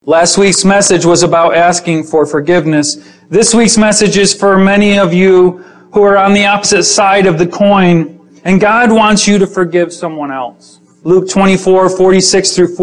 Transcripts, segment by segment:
Last week's message was about asking for forgiveness. This week's message is for many of you who are on the opposite side of the coin, and God wants you to forgive someone else. Luke 24:46 through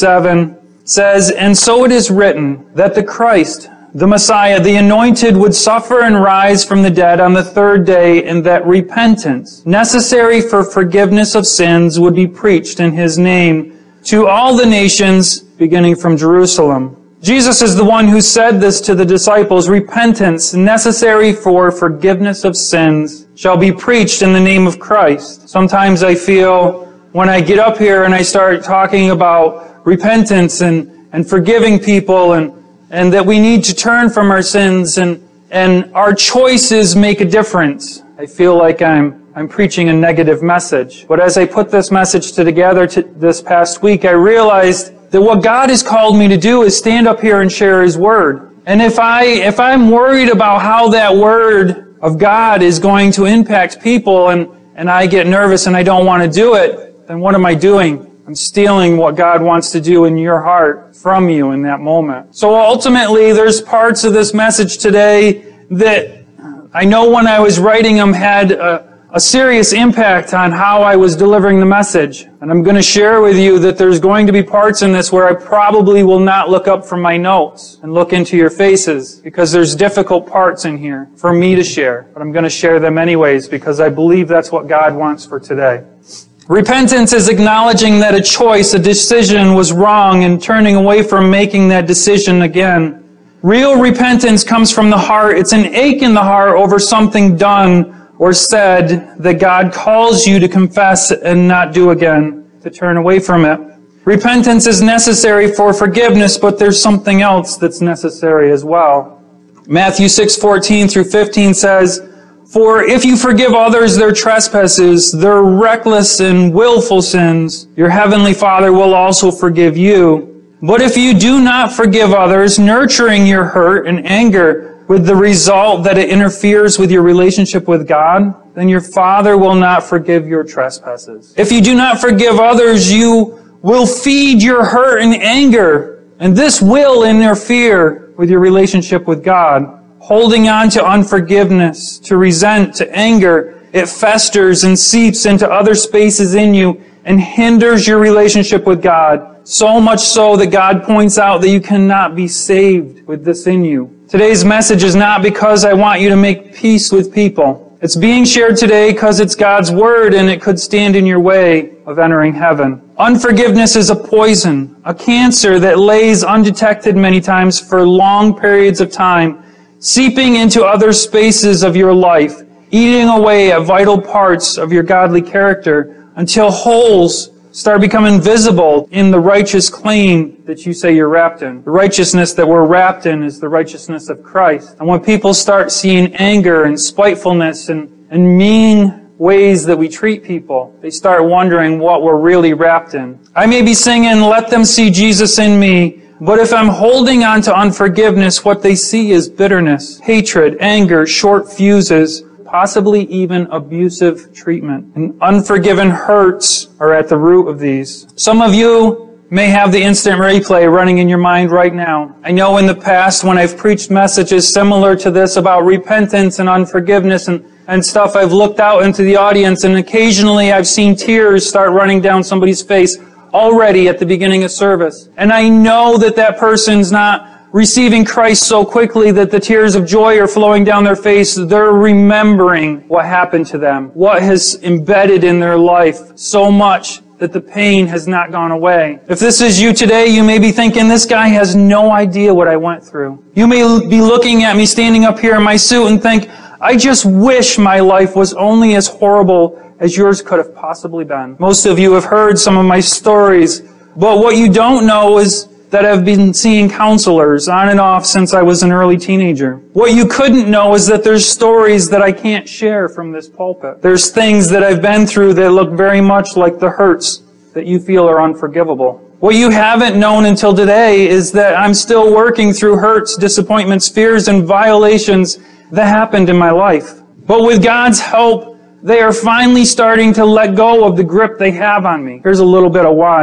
47 says, "And so it is written that the Christ, the Messiah, the Anointed, would suffer and rise from the dead on the third day, and that repentance, necessary for forgiveness of sins, would be preached in His name to all the nations, beginning from Jerusalem." Jesus is the one who said this to the disciples. Repentance, necessary for forgiveness of sins, shall be preached in the name of Christ. Sometimes I feel when I get up here and I start talking about repentance and forgiving people and that we need to turn from our sins and our choices make a difference, I feel like I'm preaching a negative message. But as I put this message together this past week, I realized that what God has called me to do is stand up here and share His Word. And if I'm worried about how that Word of God is going to impact people and I get nervous and I don't want to do it, then what am I doing? I'm stealing what God wants to do in your heart from you in that moment. So ultimately, there's parts of this message today that I know when I was writing them had a serious impact on how I was delivering the message. And I'm going to share with you that there's going to be parts in this where I probably will not look up from my notes and look into your faces because there's difficult parts in here for me to share. But I'm going to share them anyways because I believe that's what God wants for today. Repentance is acknowledging that a choice, a decision was wrong and turning away from making that decision again. Real repentance comes from the heart. It's an ache in the heart over something done or said that God calls you to confess and not do again, to turn away from it. Repentance is necessary for forgiveness, but there's something else that's necessary as well. Matthew 6:14 through 15 says, "For if you forgive others their trespasses, their reckless and willful sins, your heavenly Father will also forgive you. But if you do not forgive others, nurturing your hurt and anger, with the result that it interferes with your relationship with God, then your Father will not forgive your trespasses. If you do not forgive others, you will feed your hurt and anger, and this will interfere with your relationship with God. Holding on to unforgiveness, to resent, to anger, it festers and seeps into other spaces in you and hinders your relationship with God, so much so that God points out that you cannot be saved with this in you. Today's message is not because I want you to make peace with people. It's being shared today because it's God's Word and it could stand in your way of entering heaven. Unforgiveness is a poison, a cancer that lays undetected many times for long periods of time, seeping into other spaces of your life, eating away at vital parts of your godly character until holes start becoming visible in the righteous claim that you say you're wrapped in. The righteousness that we're wrapped in is the righteousness of Christ. And when people start seeing anger and spitefulness and mean ways that we treat people, they start wondering what we're really wrapped in. I may be singing, "Let them see Jesus in me," but if I'm holding on to unforgiveness, what they see is bitterness, hatred, anger, short fuses, possibly even abusive treatment. And unforgiven hurts are at the root of these. Some of you may have the instant replay running in your mind right now. I know in the past when I've preached messages similar to this about repentance and unforgiveness and stuff, I've looked out into the audience and occasionally I've seen tears start running down somebody's face already at the beginning of service. And I know that that person's not receiving Christ so quickly that the tears of joy are flowing down their face. They're remembering what happened to them, what has embedded in their life so much that the pain has not gone away. If this is you today, you may be thinking, this guy has no idea what I went through. You may be looking at me standing up here in my suit and think, I just wish my life was only as horrible as yours could have possibly been. Most of you have heard some of my stories, but what you don't know is that I've been seeing counselors on and off since I was an early teenager. What you couldn't know is that there's stories that I can't share from this pulpit. There's things that I've been through that look very much like the hurts that you feel are unforgivable. What you haven't known until today is that I'm still working through hurts, disappointments, fears, and violations that happened in my life. But with God's help, they are finally starting to let go of the grip they have on me. Here's a little bit of why.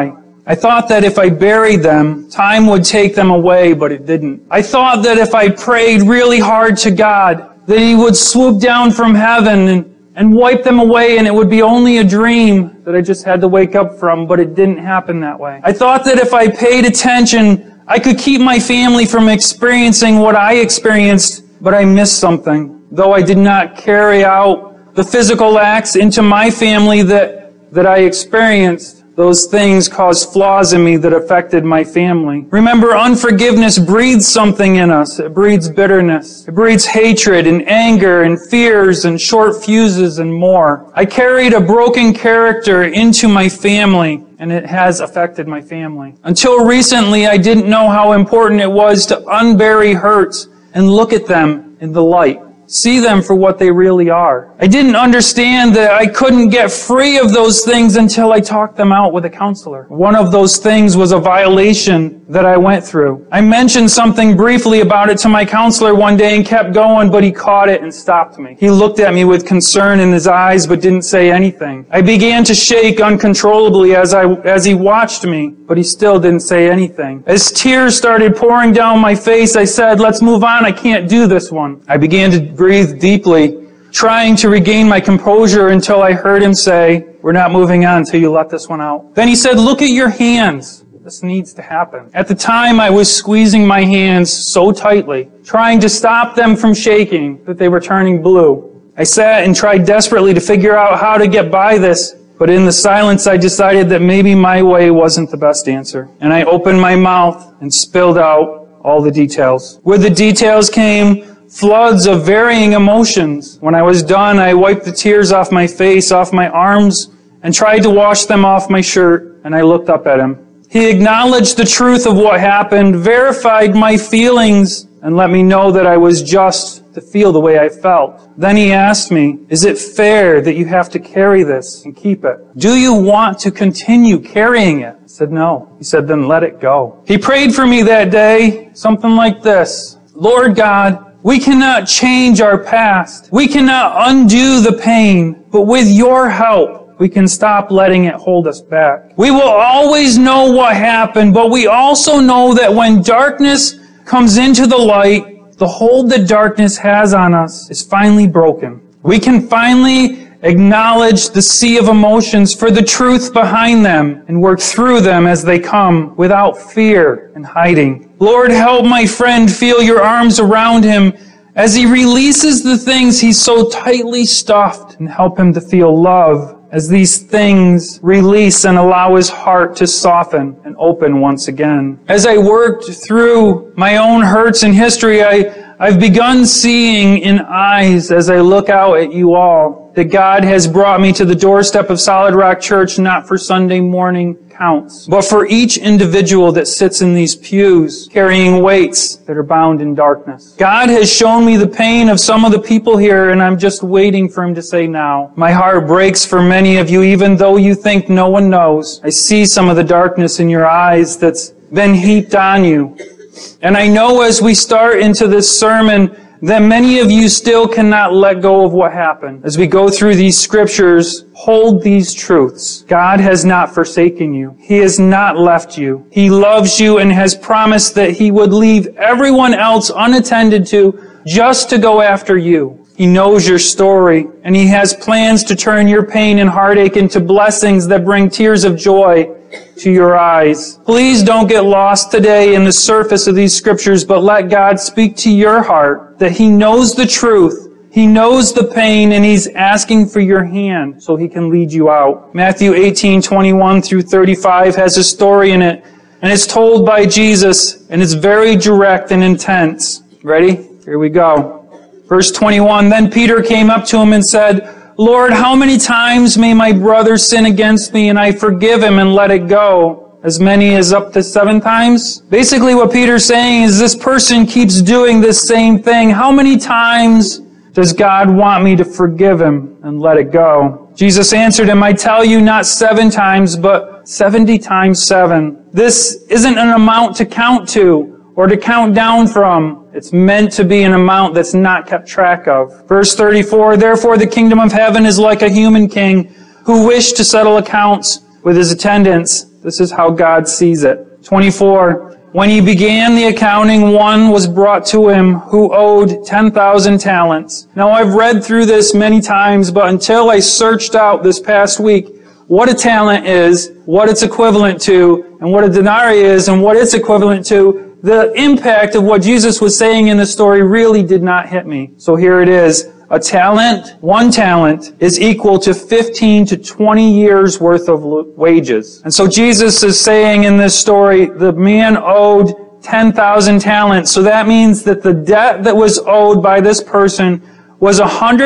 I thought that if I buried them, time would take them away, but it didn't. I thought that if I prayed really hard to God, that He would swoop down from heaven and wipe them away, and it would be only a dream that I just had to wake up from, but it didn't happen that way. I thought that if I paid attention, I could keep my family from experiencing what I experienced, but I missed something. Though I did not carry out the physical acts into my family that I experienced, those things caused flaws in me that affected my family. Remember, unforgiveness breeds something in us. It breeds bitterness. It breeds hatred and anger and fears and short fuses and more. I carried a broken character into my family, and it has affected my family. Until recently, I didn't know how important it was to unbury hurts and look at them in the light. See them for what they really are. I didn't understand that I couldn't get free of those things until I talked them out with a counselor. One of those things was a violation that I went through. I mentioned something briefly about it to my counselor one day and kept going, but he caught it and stopped me. He looked at me with concern in his eyes, but didn't say anything. I began to shake uncontrollably as he watched me, but he still didn't say anything. As tears started pouring down my face, I said, "Let's move on. I can't do this one." I began to breathe deeply, trying to regain my composure until I heard him say, "We're not moving on until you let this one out." Then he said, "Look at your hands. This needs to happen." At the time, I was squeezing my hands so tightly, trying to stop them from shaking, that they were turning blue. I sat and tried desperately to figure out how to get by this, but in the silence, I decided that maybe my way wasn't the best answer. And I opened my mouth and spilled out all the details. With the details came floods of varying emotions. When I was done, I wiped the tears off my face, off my arms, and tried to wash them off my shirt, and I looked up at him. He acknowledged the truth of what happened, verified my feelings, and let me know that I was just to feel the way I felt. Then he asked me, "Is it fair that you have to carry this and keep it? Do you want to continue carrying it?" I said, "No." He said, "Then let it go." He prayed for me that day, something like this: "Lord God, we cannot change our past. We cannot undo the pain, but with your help, we can stop letting it hold us back. We will always know what happened, but we also know that when darkness comes into the light, the hold that darkness has on us is finally broken. We can finally acknowledge the sea of emotions for the truth behind them and work through them as they come without fear and hiding. Lord, help my friend feel your arms around him as he releases the things he's so tightly stuffed, and help him to feel love as these things release and allow his heart to soften and open once again." As I worked through my own hurts and history, I've begun seeing in eyes as I look out at you all that God has brought me to the doorstep of Solid Rock Church not for Sunday morning counts, but for each individual that sits in these pews carrying weights that are bound in darkness. God has shown me the pain of some of the people here, and I'm just waiting for Him to say now. My heart breaks for many of you, even though you think no one knows. I see some of the darkness in your eyes that's been heaped on you. And I know as we start into this sermon that many of you still cannot let go of what happened. As we go through these scriptures, hold these truths. God has not forsaken you. He has not left you. He loves you and has promised that He would leave everyone else unattended to just to go after you. He knows your story, and He has plans to turn your pain and heartache into blessings that bring tears of joy to your eyes. Please don't get lost today in the surface of these scriptures, but let God speak to your heart that He knows the truth, He knows the pain, and He's asking for your hand so He can lead you out. Matthew 18:21 through 35 has a story in it, and it's told by Jesus, and it's very direct and intense. Ready? Here we go. Verse 21, "Then Peter came up to Him and said, 'Lord, how many times may my brother sin against me and I forgive him and let it go? As many as up to 7 times?'" Basically what Peter's saying is this person keeps doing this same thing. How many times does God want me to forgive him and let it go? Jesus answered him, "I tell you, not 7 times, but 70 times 7. This isn't an amount to count to or to count down from. It's meant to be an amount that's not kept track of." Verse 34, "Therefore the kingdom of heaven is like a human king who wished to settle accounts with his attendants. This is how God sees it. 24. When he began the accounting, one was brought to him who owed 10,000 talents. Now, I've read through this many times, but until I searched out this past week what a talent is, what it's equivalent to, and what a denarii is, and what it's equivalent to, the impact of what Jesus was saying in the story really did not hit me. So here it is. A talent, one talent, is equal to 15 to 20 years worth of wages. And so Jesus is saying in this story, the man owed 10,000 talents. So that means that the debt that was owed by this person was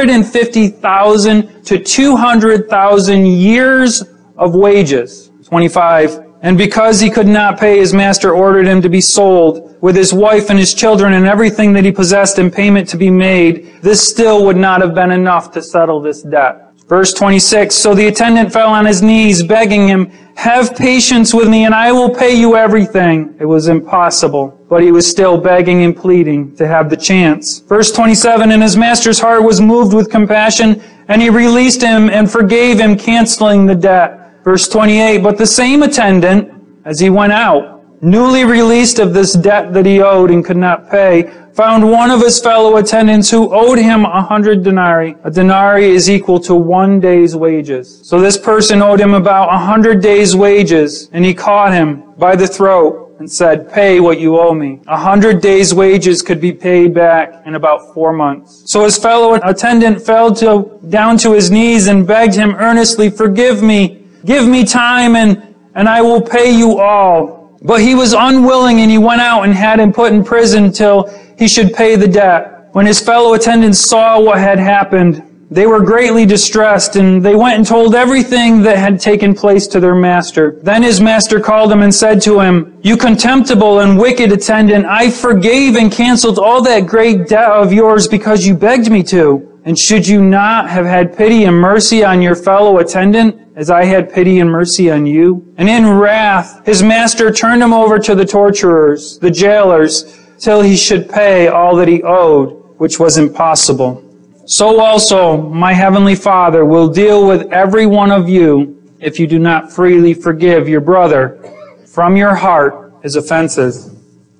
150,000 to 200,000 years of wages. 25. And because he could not pay, his master ordered him to be sold, with his wife and his children and everything that he possessed, and payment to be made. This still would not have been enough to settle this debt. Verse 26, so the attendant fell on his knees, begging him, have patience with me, and I will pay you everything. It was impossible, but he was still begging and pleading to have the chance. Verse 27, and his master's heart was moved with compassion, and he released him and forgave him, canceling the debt. Verse 28, but the same attendant, as he went out, newly released of this debt that he owed and could not pay, found one of his fellow attendants who owed him 100 denarii. A denarii is equal to 1 day's wages. So this person owed him about 100 days' wages, and he caught him by the throat and said, pay what you owe me. 100 days' wages could be paid back in about 4 months. So his fellow attendant fell down to his knees and begged him earnestly, forgive me. Give me time and I will pay you all. But he was unwilling, and he went out and had him put in prison till he should pay the debt. When his fellow attendants saw what had happened, they were greatly distressed, and they went and told everything that had taken place to their master. Then his master called him and said to him, you contemptible and wicked attendant, I forgave and canceled all that great debt of yours because you begged me to. And should you not have had pity and mercy on your fellow attendant, as I had pity and mercy on you? And in wrath, his master turned him over to the torturers, the jailers, till he should pay all that he owed, which was impossible. So also my heavenly Father will deal with every one of you if you do not freely forgive your brother from your heart his offenses.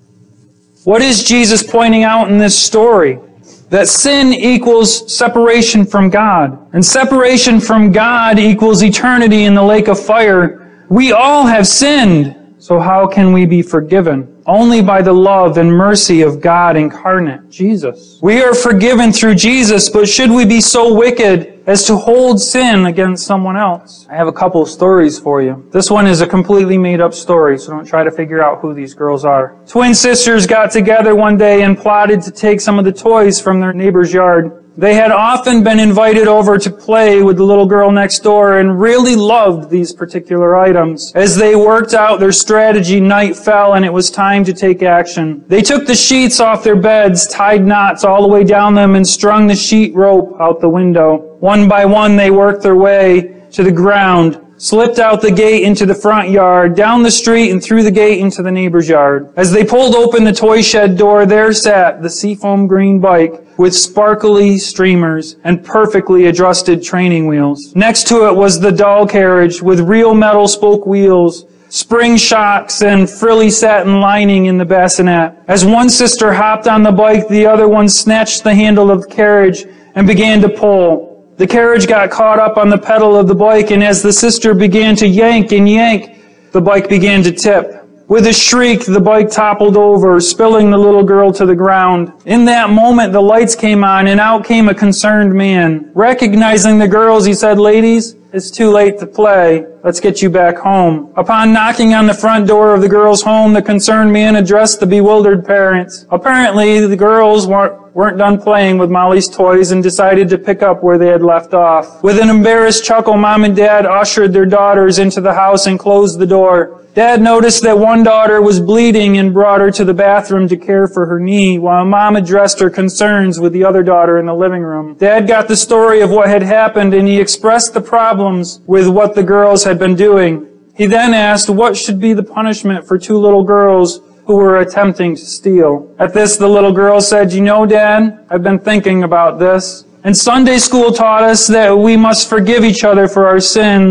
What is Jesus pointing out in this story? That sin equals separation from God. And separation from God equals eternity in the lake of fire. We all have sinned. So how can we be forgiven? Only by the love and mercy of God incarnate, Jesus. We are forgiven through Jesus, but should we be so wicked as to hold sin against someone else? I have a couple of stories for you. This one is a completely made-up story, so don't try to figure out who these girls are. Twin sisters got together one day and plotted to take some of the toys from their neighbor's yard. They had often been invited over to play with the little girl next door and really loved these particular items. As they worked out their strategy, night fell and it was time to take action. They took the sheets off their beds, tied knots all the way down them, and strung the sheet rope out the window. One by one, they worked their way to the ground, slipped out the gate into the front yard, down the street, and through the gate into the neighbor's yard. As they pulled open the toy shed door, there sat the seafoam green bike with sparkly streamers and perfectly adjusted training wheels. Next to it was the doll carriage with real metal spoke wheels, spring shocks, and frilly satin lining in the bassinet. As one sister hopped on the bike, the other one snatched the handle of the carriage and began to pull. The carriage got caught up on the pedal of the bike, and as the sister began to yank and yank, the bike began to tip. With a shriek, the bike toppled over, spilling the little girl to the ground. In that moment, the lights came on, and out came a concerned man. Recognizing the girls, he said, "Ladies, it's too late to play. Let's get you back home." Upon knocking on the front door of the girls' home, the concerned man addressed the bewildered parents. Apparently, the girls weren't done playing with Molly's toys and decided to pick up where they had left off. With an embarrassed chuckle, Mom and Dad ushered their daughters into the house and closed the door. Dad noticed that one daughter was bleeding and brought her to the bathroom to care for her knee, while Mom addressed her concerns with the other daughter in the living room. Dad got the story of what had happened, and he expressed the problems with what the girls had been doing. He then asked what should be the punishment for two little girls who were attempting to steal. At this, the little girl said, "You know, Dad, I've been thinking about this. And Sunday school taught us that we must forgive each other for our sins,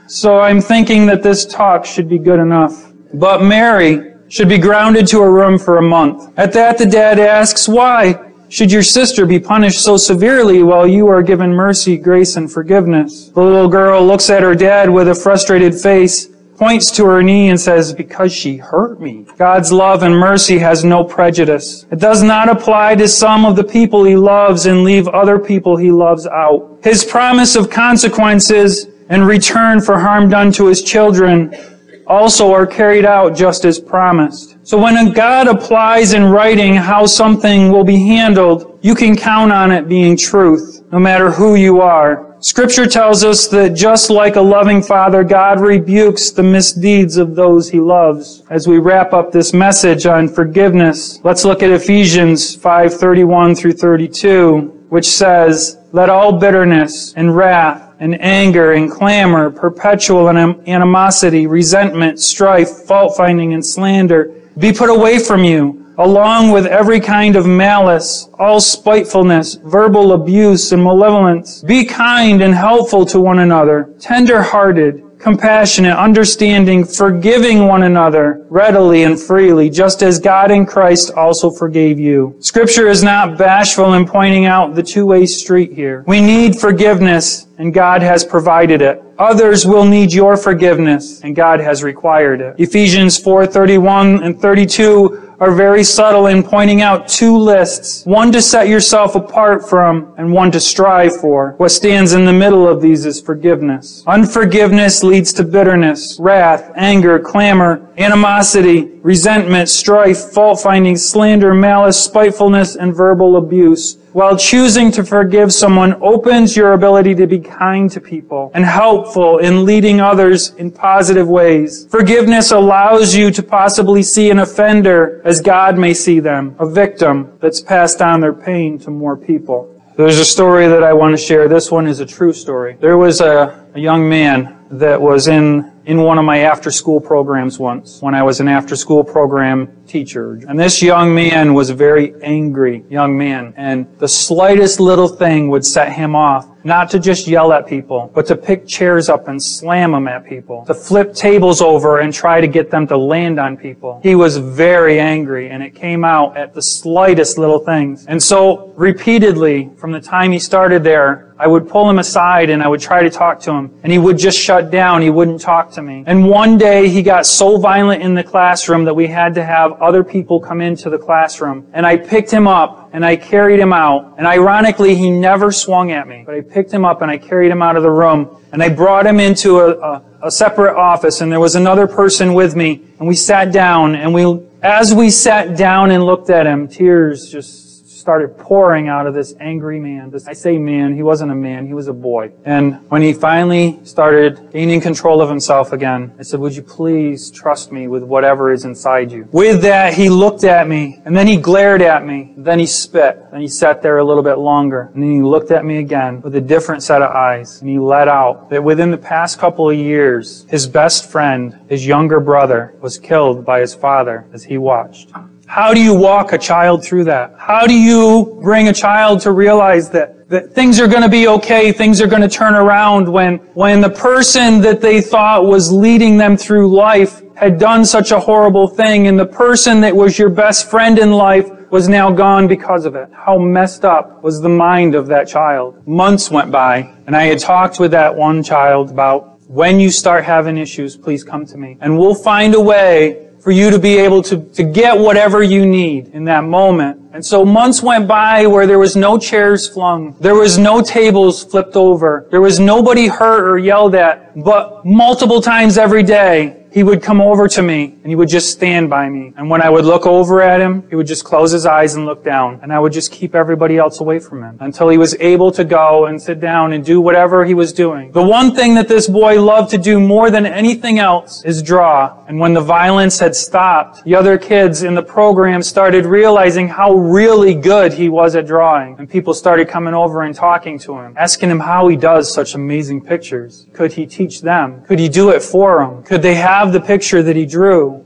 so I'm thinking that this talk should be good enough. But Mary should be grounded to her room for a month. At that, the dad asks, why should your sister be punished so severely while you are given mercy, grace, and forgiveness? The little girl looks at her dad with a frustrated face, points to her knee and says, because she hurt me. God's love and mercy has no prejudice. It does not apply to some of the people He loves and leave other people He loves out. His promise of consequences in return for harm done to His children also are carried out just as promised. So when God applies in writing how something will be handled, you can count on it being truth, no matter who you are. Scripture tells us that just like a loving Father, God rebukes the misdeeds of those He loves. As we wrap up this message on forgiveness, let's look at Ephesians 5:31 through 32, which says, let all bitterness and wrath and anger and clamor, perpetual animosity, resentment, strife, fault-finding, and slander be put away from you, along with every kind of malice, all spitefulness, verbal abuse, and malevolence. Be kind and helpful to one another, tender-hearted, compassionate, understanding, forgiving one another readily and freely, just as God in Christ also forgave you. Scripture is not bashful in pointing out the two-way street here. We need forgiveness, and God has provided it. Others will need your forgiveness, and God has required it. Ephesians 4:31 and 32 are very subtle in pointing out two lists, one to set yourself apart from and one to strive for. What stands in the middle of these is forgiveness. Unforgiveness leads to bitterness, wrath, anger, clamor, animosity, resentment, strife, fault-finding, slander, malice, spitefulness, and verbal abuse. While choosing to forgive someone opens your ability to be kind to people and helpful in leading others in positive ways. Forgiveness allows you to possibly see an offender as God may see them, a victim that's passed on their pain to more people. There's a story that I want to share. This one is a true story. There was a young man that was in one of my after-school programs once, when I was an after-school program teacher. And this young man was a very angry young man, and the slightest little thing would set him off. Not to just yell at people, but to pick chairs up and slam them at people. To flip tables over and try to get them to land on people. He was very angry, and it came out at the slightest little things. And so, repeatedly, from the time he started there, I would pull him aside and I would try to talk to him. And he would just shut down. He wouldn't talk to me. And one day he got so violent in the classroom that we had to have other people come into the classroom. And I picked him up and I carried him out. And ironically, he never swung at me. But I picked him up and I carried him out of the room. And I brought him into a separate office. And there was another person with me. And we sat down. And as we sat down and looked at him, tears just started pouring out of this angry man. I say man, he wasn't a man, he was a boy. And when he finally started gaining control of himself again, I said, would you please trust me with whatever is inside you? With that, he looked at me, and then he glared at me, then he spit, and he sat there a little bit longer, and then he looked at me again with a different set of eyes, and he let out that within the past couple of years, his best friend, his younger brother, was killed by his father as he watched. How do you walk a child through that? How do you bring a child to realize that things are going to be okay, things are going to turn around when the person that they thought was leading them through life had done such a horrible thing, and the person that was your best friend in life was now gone because of it? How messed up was the mind of that child? Months went by, and I had talked with that one child about, when you start having issues, please come to me. And we'll find a way for you to be able to get whatever you need in that moment. And so months went by where there was no chairs flung. There was no tables flipped over. There was nobody hurt or yelled at. But multiple times every day, he would come over to me and he would just stand by me. And when I would look over at him, he would just close his eyes and look down. And I would just keep everybody else away from him until he was able to go and sit down and do whatever he was doing. The one thing that this boy loved to do more than anything else is draw. And when the violence had stopped, the other kids in the program started realizing how really good he was at drawing. And people started coming over and talking to him, asking him how he does such amazing pictures. Could he teach them? Could he do it for them? Could they have the picture that he drew?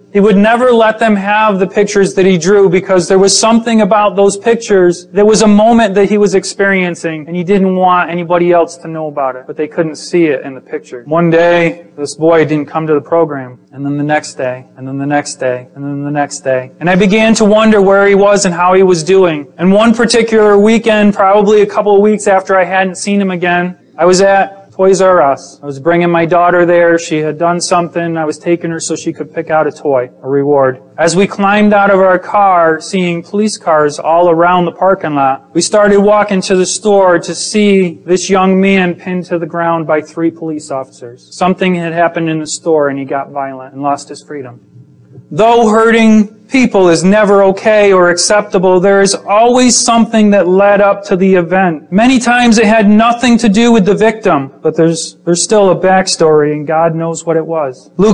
He would never let them have the pictures that he drew because there was something about those pictures. There was a moment that he was experiencing and he didn't want anybody else to know about it, but they couldn't see it in the picture. One day, this boy didn't come to the program, and then the next day, and then the next day, and then the next day. And I began to wonder where he was and how he was doing. And one particular weekend, probably a couple of weeks after I hadn't seen him again, I was at Toys R Us. I was bringing my daughter there. She had done something. I was taking her so she could pick out a toy, a reward. As we climbed out of our car, seeing police cars all around the parking lot, we started walking to the store to see this young man pinned to the ground by 3 police officers. Something had happened in the store and he got violent and lost his freedom. Though hurting people is never okay or acceptable, there is always something that led up to the event. Many times it had nothing to do with the victim, but there's still a backstory and God knows what it was. Luke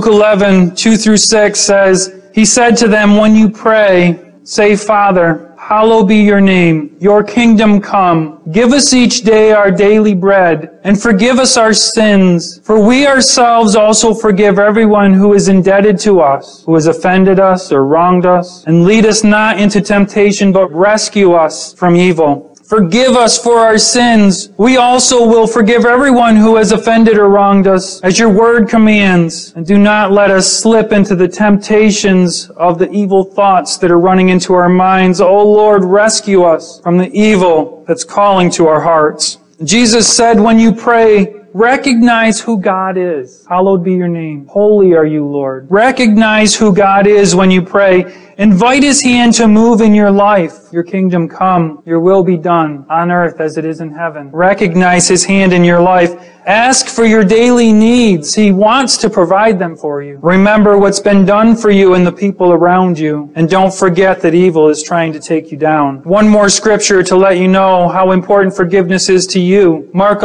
11:2-6 says, He said to them, when you pray, say, Father, hallowed be your name. Your kingdom come. Give us each day our daily bread, and forgive us our sins, for we ourselves also forgive everyone who is indebted to us, who has offended us or wronged us. And lead us not into temptation, but rescue us from evil. Forgive us for our sins. We also will forgive everyone who has offended or wronged us, as your word commands. And do not let us slip into the temptations of the evil thoughts that are running into our minds. O Lord, rescue us from the evil that's calling to our hearts. Jesus said, when you pray, recognize who God is. Hallowed be your name. Holy are you, Lord. Recognize who God is when you pray. Invite His hand to move in your life. Your kingdom come. Your will be done on earth as it is in heaven. Recognize His hand in your life. Ask for your daily needs. He wants to provide them for you. Remember what's been done for you and the people around you. And don't forget that evil is trying to take you down. One more scripture to let you know how important forgiveness is to you. Mark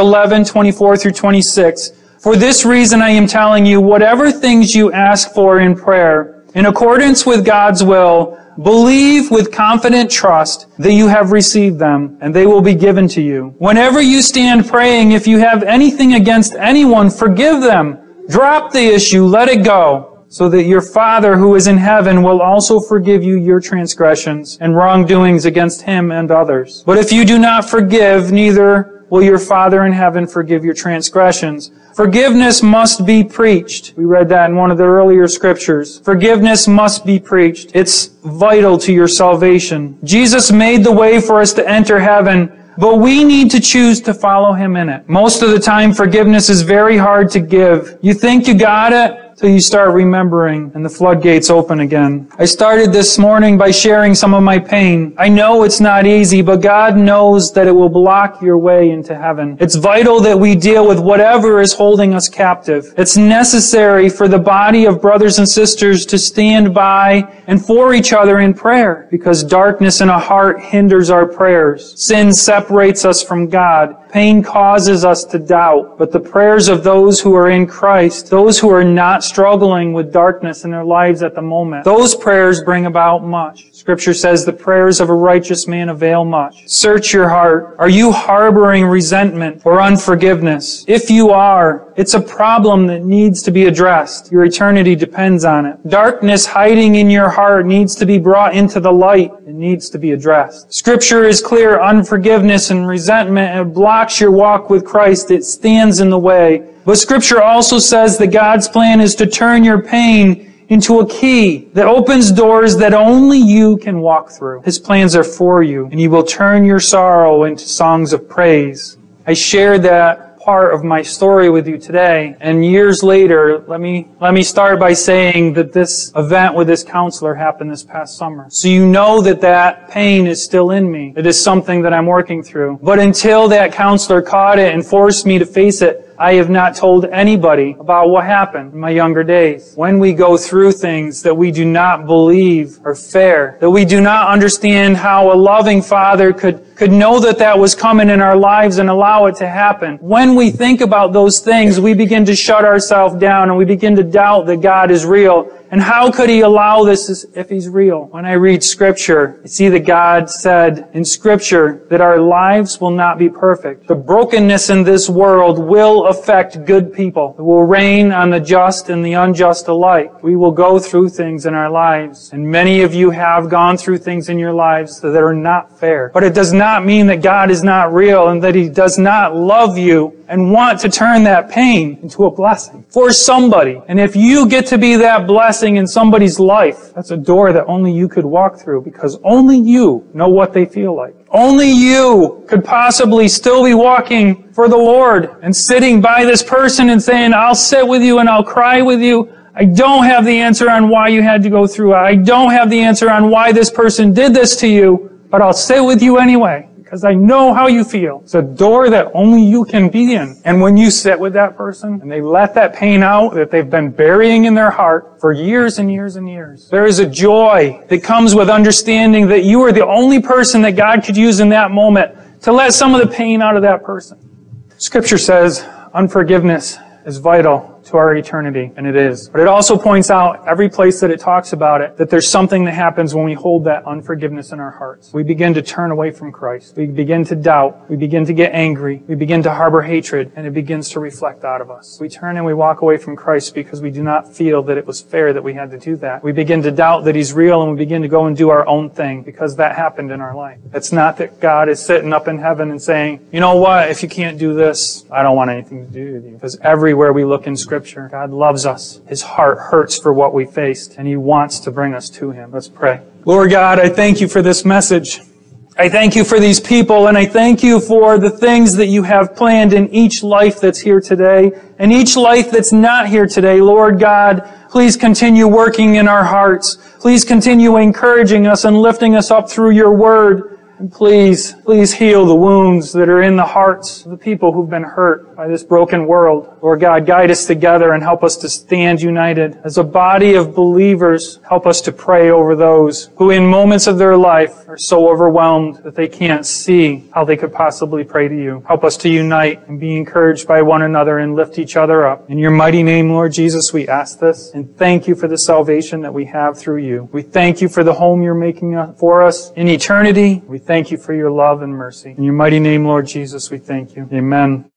11:24-26. For this reason I am telling you, whatever things you ask for in prayer, in accordance with God's will, believe with confident trust that you have received them, and they will be given to you. Whenever you stand praying, if you have anything against anyone, forgive them. Drop the issue, let it go, so that your Father who is in heaven will also forgive you your transgressions and wrongdoings against Him and others. But if you do not forgive, neither will your Father in heaven forgive your transgressions. Forgiveness must be preached. We read that in one of the earlier scriptures. Forgiveness must be preached. It's vital to your salvation. Jesus made the way for us to enter heaven, but we need to choose to follow Him in it. Most of the time, forgiveness is very hard to give. You think you got it till you start remembering and the floodgates open again. I started this morning by sharing some of my pain. I know it's not easy, but God knows that it will block your way into heaven. It's vital that we deal with whatever is holding us captive. It's necessary for the body of brothers and sisters to stand by and for each other in prayer, because darkness in a heart hinders our prayers. Sin separates us from God. Pain causes us to doubt, but the prayers of those who are in Christ, those who are not struggling with darkness in their lives at the moment, those prayers bring about much. Scripture says the prayers of a righteous man avail much. Search your heart. Are you harboring resentment or unforgiveness? If you are, it's a problem that needs to be addressed. Your eternity depends on it. Darkness hiding in your heart needs to be brought into the light. It needs to be addressed. Scripture is clear. Unforgiveness and resentment, it blocks your walk with Christ. It stands in the way. But Scripture also says that God's plan is to turn your pain into a key that opens doors that only you can walk through. His plans are for you, and He will turn your sorrow into songs of praise. I shared that part of my story with you today, and years later, let me start by saying that this event with this counselor happened this past summer. So you know that pain is still in me. It is something that I'm working through. But until that counselor caught it and forced me to face it, I have not told anybody about what happened in my younger days. When we go through things that we do not believe are fair, that we do not understand how a loving Father could could know that that was coming in our lives and allow it to happen. When we think about those things, we begin to shut ourselves down and we begin to doubt that God is real. And how could He allow this if He's real? When I read Scripture, I see that God said in Scripture that our lives will not be perfect. The brokenness in this world will affect good people. It will rain on the just and the unjust alike. We will go through things in our lives. And many of you have gone through things in your lives that are not fair. But it does not mean that God is not real and that He does not love you and want to turn that pain into a blessing for somebody. And if you get to be that blessing in somebody's life, that's a door that only you could walk through because only you know what they feel like. Only you could possibly still be walking for the Lord and sitting by this person and saying, I'll sit with you and I'll cry with you. I don't have the answer on why you had to go through it. I don't have the answer on why this person did this to you, but I'll sit with you anyway. Because I know how you feel. It's a door that only you can be in. And when you sit with that person and they let that pain out that they've been burying in their heart for years and years and years, there is a joy that comes with understanding that you are the only person that God could use in that moment to let some of the pain out of that person. Scripture says unforgiveness is vital to our eternity, and it is. But it also points out every place that it talks about it, that there's something that happens when we hold that unforgiveness in our hearts. We begin to turn away from Christ. We begin to doubt. We begin to get angry. We begin to harbor hatred, and it begins to reflect out of us. We turn and we walk away from Christ because we do not feel that it was fair that we had to do that. We begin to doubt that He's real, and we begin to go and do our own thing because that happened in our life. It's not that God is sitting up in heaven and saying, you know what, if you can't do this, I don't want anything to do with you. Because everywhere we look in Scripture, God loves us. His heart hurts for what we faced, and He wants to bring us to Him. Let's pray. Lord God, I thank You for this message. I thank You for these people, and I thank You for the things that You have planned in each life that's here today, and each life that's not here today. Lord God, please continue working in our hearts. Please continue encouraging us and lifting us up through Your Word. And please heal the wounds that are in the hearts of the people who've been hurt by this broken world. Lord God, guide us together and help us to stand united. As a body of believers, help us to pray over those who in moments of their life are so overwhelmed that they can't see how they could possibly pray to You. Help us to unite and be encouraged by one another and lift each other up. In Your mighty name, Lord Jesus, we ask this and thank You for the salvation that we have through You. We thank You for the home You're making for us in eternity. We thank You for Your love and mercy. In Your mighty name, Lord Jesus, we thank You. Amen.